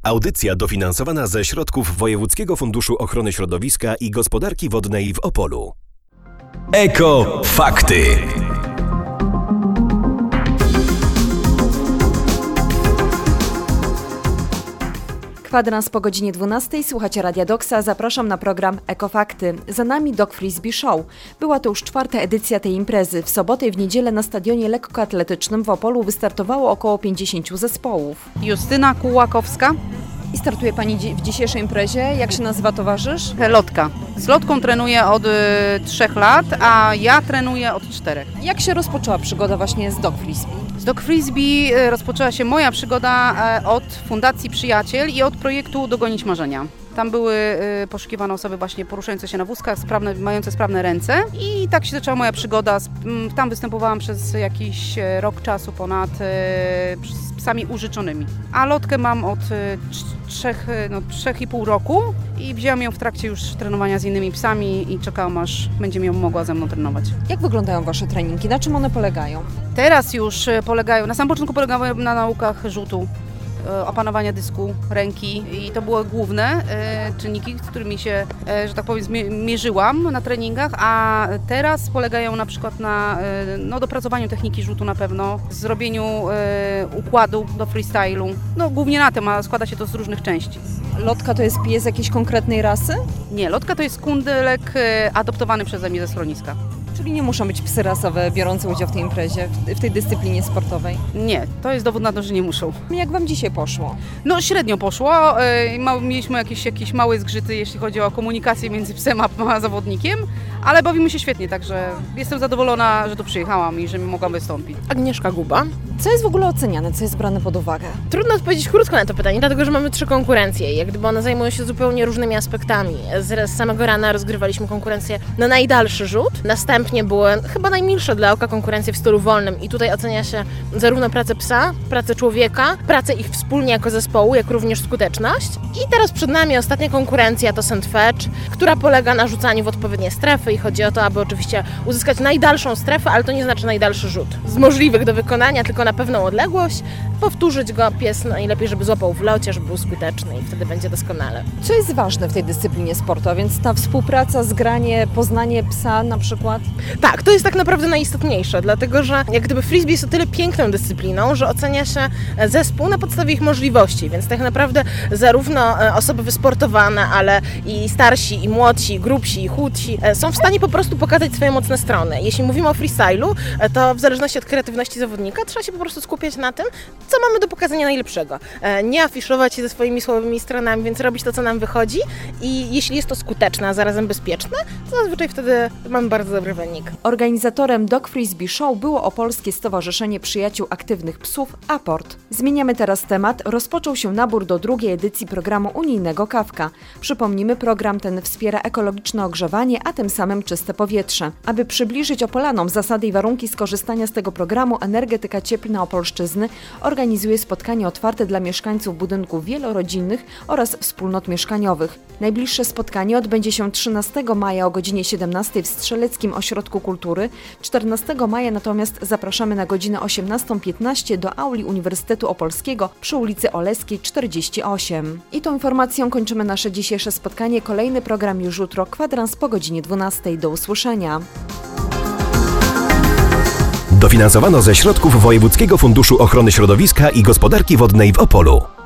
Audycja dofinansowana ze środków Wojewódzkiego Funduszu Ochrony Środowiska i Gospodarki Wodnej w Opolu. Eko Fakty. Kwadrans po godzinie 12. Słuchacie Radia Doksa. Zapraszam na program Ekofakty. Za nami Dog Frisbee Show. Była to już 4. edycja tej imprezy. W sobotę i w niedzielę na stadionie lekkoatletycznym w Opolu wystartowało około 50 zespołów. Justyna Kułakowska. I startuje Pani w dzisiejszej imprezie. Jak się nazywa towarzysz? Lotka. Z lotką trenuję od 3 lat, a ja trenuję od 4. Jak się rozpoczęła przygoda właśnie z Dog Frisbee? Z Dog Frisbee rozpoczęła się moja przygoda od Fundacji Przyjaciel i od projektu Dogonić Marzenia. Tam były poszukiwane osoby właśnie poruszające się na wózkach, mające sprawne ręce i tak się zaczęła moja przygoda. Tam występowałam przez jakiś rok czasu ponad z psami użyczonymi. A lotkę mam od 3,5 roku i wzięłam ją w trakcie już trenowania z innymi psami i czekałam, aż będzie ją mogła ze mną trenować. Jak wyglądają Wasze treningi? Na czym one polegają? Teraz już polegają, na samym początku polegały na naukach rzutu, opanowania dysku, ręki i to były główne czynniki, z którymi się, że tak powiem, mierzyłam na treningach, a teraz polegają na przykład na dopracowaniu techniki rzutu na pewno, zrobieniu układu do freestylu, głównie na tym, a składa się to z różnych części. Lotka to jest pies jakiejś konkretnej rasy? Nie, lotka to jest kundelek adoptowany przeze mnie ze schroniska. Czyli nie muszą być psy rasowe biorące udział w tej imprezie, w tej dyscyplinie sportowej? Nie, to jest dowód na to, że nie muszą. Jak Wam dzisiaj poszło? Średnio poszło. Mieliśmy jakieś małe zgrzyty, jeśli chodzi o komunikację między psem a zawodnikiem, ale bawimy się świetnie, także jestem zadowolona, że tu przyjechałam i że mogłam wystąpić. Agnieszka Guba. Co jest w ogóle oceniane, co jest brane pod uwagę? Trudno odpowiedzieć krótko na to pytanie, dlatego że mamy 3 konkurencje. Jak gdyby one zajmują się zupełnie różnymi aspektami. Z samego rana rozgrywaliśmy konkurencję na najdalszy rzut. Następnie były chyba najmilsze dla oka konkurencje w stylu wolnym i tutaj ocenia się zarówno pracę psa, pracę człowieka, pracę ich wspólnie jako zespołu, jak również skuteczność. I teraz przed nami ostatnia konkurencja to sandfetch, która polega na rzucaniu w odpowiednie strefy i chodzi o to, aby oczywiście uzyskać najdalszą strefę, ale to nie znaczy najdalszy rzut. Z możliwych do wykonania tylko na pewną odległość, powtórzyć go pies najlepiej, żeby złapał w locie, żeby był skuteczny i wtedy będzie doskonale. Co jest ważne w tej dyscyplinie sportu, a więc ta współpraca, zgranie, poznanie psa na przykład? Tak, to jest tak naprawdę najistotniejsze, dlatego że jak gdyby frisbee jest o tyle piękną dyscypliną, że ocenia się zespół na podstawie ich możliwości, więc tak naprawdę zarówno osoby wysportowane, ale i starsi, i młodsi, i grubsi, i chudsi są w stanie po prostu pokazać swoje mocne strony. Jeśli mówimy o freestylu, to w zależności od kreatywności zawodnika trzeba się po prostu skupiać na tym, co mamy do pokazania najlepszego. Nie afiszować się ze swoimi słabymi stronami, więc robić to, co nam wychodzi i jeśli jest to skuteczne, a zarazem bezpieczne, to zazwyczaj wtedy mamy bardzo dobry wynik. Organizatorem Dog Frisbee Show było Opolskie Stowarzyszenie Przyjaciół Aktywnych Psów APORT. Zmieniamy teraz temat. Rozpoczął się nabór do 2. edycji programu unijnego Kawka. Przypomnijmy, program ten wspiera ekologiczne ogrzewanie, a tym samym czyste powietrze. Aby przybliżyć Opolanom zasady i warunki skorzystania z tego programu, Energetyka Cieplna Opolszczyzny organizuje spotkanie otwarte dla mieszkańców budynków wielorodzinnych oraz wspólnot mieszkaniowych. Najbliższe spotkanie odbędzie się 13 maja o godzinie 17 w Strzeleckim Ośrodku Kultury. 14 maja natomiast zapraszamy na godzinę 18:15 do auli Uniwersytetu Opolskiego przy ulicy Oleskiej 48. I tą informacją kończymy nasze dzisiejsze spotkanie. Kolejny program już jutro, kwadrans po godzinie 12. Do usłyszenia. Dofinansowano ze środków Wojewódzkiego Funduszu Ochrony Środowiska i Gospodarki Wodnej w Opolu.